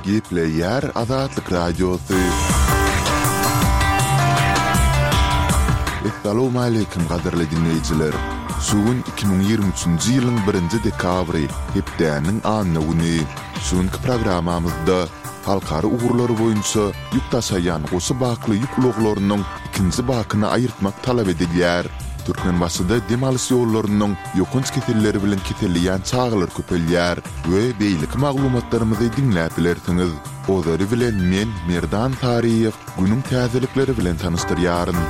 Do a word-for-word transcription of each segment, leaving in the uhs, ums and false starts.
Gepleyer Azatlyk Radiosu. Assalamu alaykum gaderli dinleyijiler. Sugun iki bin ýygrimi üçinji ýylyň birinji dekabry, hepdeniň anyny güni. Şuňky programamyzda halkary ugurlary boýunça ýük taşaýan gosy bakly ýük uluglarynyň ikinji bakyny aýyrtmak talap edilýär. Türkmenbaşyda demalys ýollarynyň ýokunç ketelleri bilen ketelýän çağlar köpelýär we beýlik maglumatlarymyzy dinläp bilersiňiz. Ozary bilen men Merdan Tariýew günüň täzelikleri bilen tanışdyrýaryn.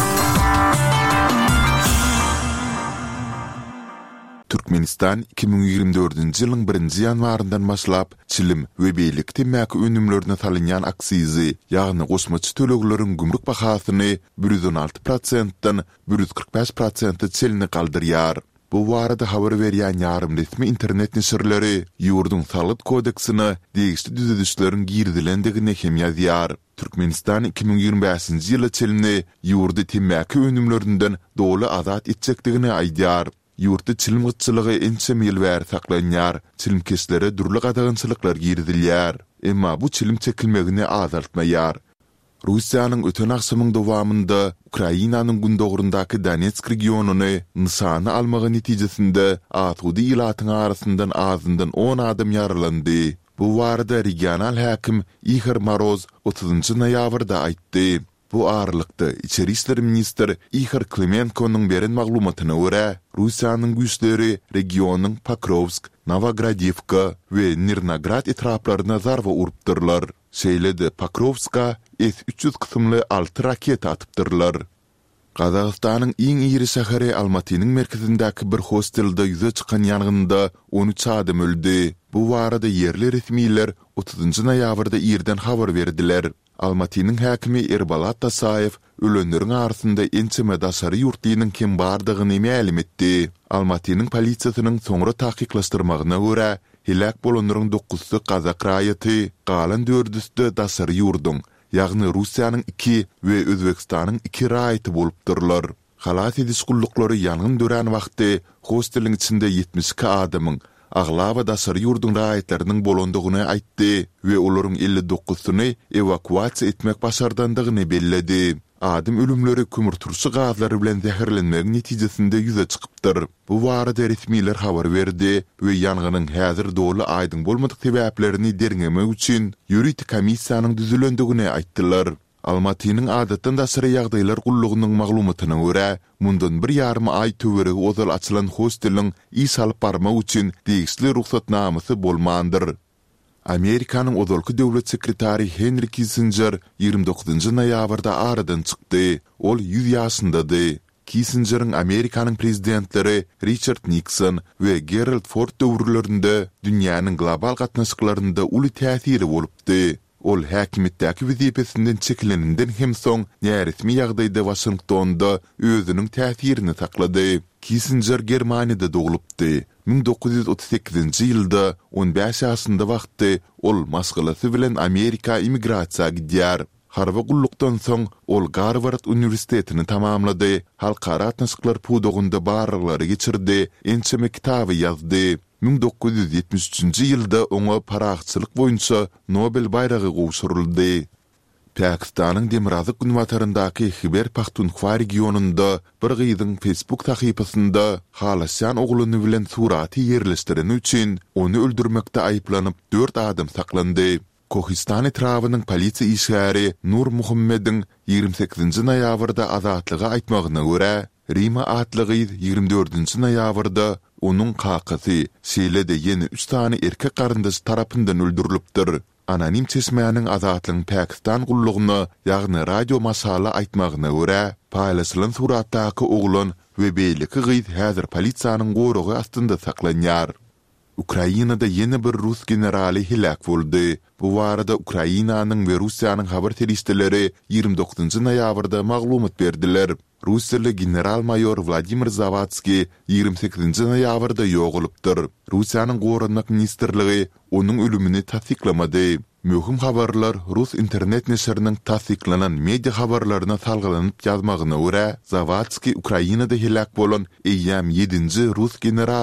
Türkmenistan iki bin ýygrimi dördünji ýylyň birinji ýanwaryndan başlap çilim we beýlik temäki önümlerine salynýan aksizi, ýagny gosmaçy tölegleriň gümrük bahasyny bir ýüz on alty prosentdan bir ýüz kırk beş prosent çelini galdyrýar. Bu barada habar berýän ýarym resmi internet nesirleri ýurdun salyk kodeksini degişli düzedişleriň girdilendigine hem ýazýar. Türkmenistan iki bin ýygrimi beşinji ýyly çelini ýurdy temäki önümlerinden dogly azat etjekdigini aýdýar. Ýurtda çilim gyçylygy ençe ýyl bäri saklanýar, çilim keslere durly gadagynçylyklar girdilýär. Emma bu çilim çekilmegini azaltmaýar. Russiýanyň öten akşamyň dowamında Ukrainanyň gündogrundaky Donetsk regionuny nysany almagy netijesinde atudy ýylatyň arasyndan azyndan on adam ýaralandy. Bu barada regional häkim Ihor Moroz otuzynjy noýabrda aýtdy. Bu aralykda İçeri işler ministri Ihor Klimenko'nun beren maglumatyna görä, Russiýanyň güýçleri regionyň Pokrovsk, Novogradivka we Nirnograd etraplaryna zarba urupdyrlar. Şeýlede Pokrovska S üç ýüz kysymly alty raket atypdyrlar. Gazagystanyň iň iri şäheri Almatynyň merkezindäki bir hostelde ýüze çykan ýangynda on üç adam öldü. Bu barada yerli resmiler otuzynjy noýabrda ýerden habar berdiler. Almatynyň häkimi Erbalat Tasayew ölenleriň arasynda ençeme daşary ýurtlynyň kim bardygyny ma'lum etdi. Almatynyň polisiýasynyň soňra tahkiklaşdyrmagyna görä, helak bolanlaryň dokuzsy Kazak raýaty, galan dördüsde daşary ýurdun, ýagny Russiýanyň iki we Özbekistanyň iki raýaty bolupdyrlar. Halat ediş gullukları ýangyn dören wagty hosteliň içinde yetmiş iki adamyň Aglava daşary ýurdun raýatlarynyň bolandygyny aýtdy we olaryň elli dokuzyny evakuasiýa etmek başardandygyny belledi. Adam ölümleri kümürtürsi gazlary bilen zäherlenmek netijesinde ýüze çykypdyr. Bu barada resmiler habar berdi we ýanganyň häzir dogly aýdyň bolmadyk sebäplerini derňemek üçin ýuridik komissiýanyň düzülendigini aýtdylar. Almatynyň adatdan daşary ýagdaýlar gullugynyň maglumatyna görä, mundan bir ýarym aý töweri ozal açylan hosteliň iş alyp barmak üçin degişli ruhsatnamasy bolmandyr. Amerikanyň ozalky döwlet sekretary Henry Kissinger ýygrimi dokuzynjy noýabrda aradan çykdy. Ol ýüz ýaşyndady. Kissinger'ın Amerikanyň prezidentleri Richard Nixon we Gerald Ford döwürlerinde dünýäniň global gatnaşyklarynda uly täsiri bolupdy. Ol häkimetdäki wezipesinden çekilenenden hem soň näresmi ýagdaýda Washingtonda özüniň täsirini saklady. Kissinger Germaniýada dogulupdy. bin dokuz ýüz otuz sekizinji ýylda on beş ýaşynda wagty ol masgalasy bilen Amerika immigrasiýa gidýär. Harwa gullukdan soň ol Harvard Üniversitetini tamamlady. Halkara atnaşyklar pudogunda barlyklary geçirdi. Ençeme kitaby ýazdy. bin dokuz ýüz ýetmiş üçinji ýylda oňa paragçylyk boýunça Nobel baýragy gowşuruldy. Pakistanyň Demirazyk günwataryndaky Khyber Pakhtunkhwa regionunda bir gyzyň Facebook tahypasynda halasyan ogluny bilen suraty ýerleşdiren üçin onu öldürmekde aýplanyp dört adam saklandy. Kohistan etrawynyň polisiýa işgäri Nur Muhammediň ýygrimi sekizinji noýabrda azatlygy aýtmagyna görä, Rima atlygy ýygrimi dördünji noýabrda onuň kakasy şeýlede ýene üç tane erkek garyndaş tarapyndan öldürilipdir. Anonim çeşmeýäniň azatlygyň Pakistan gullugyna ýagny radio masala aýtmagyna görä, paýlaşylan suratdaky oglan we beýleki gyz häzir polisiýanyň gorugy astynda saklanýar. Ukrainada yeni bir Rus generali helak boldy. Bu barada Ukrainanyň we Russiýanyň habar terişdeleri ýygrimi dokuzynjy noýabrda maglumat berdiler. Russiýaly general mayor Vladimir Zawatsky ýygrimi sekizinji noýabrda ýogulypdyr. Russiýanyň Gorunmak ministrligi onuň ölümini tasdiklamady. Möhüm habarlar Rus internet neşriniň tasdiklanan media habarlaryna salgylanyp ýazmagyna görä, Zawatsky Ukrainada helak bolan eýýäm ýedinji Rus general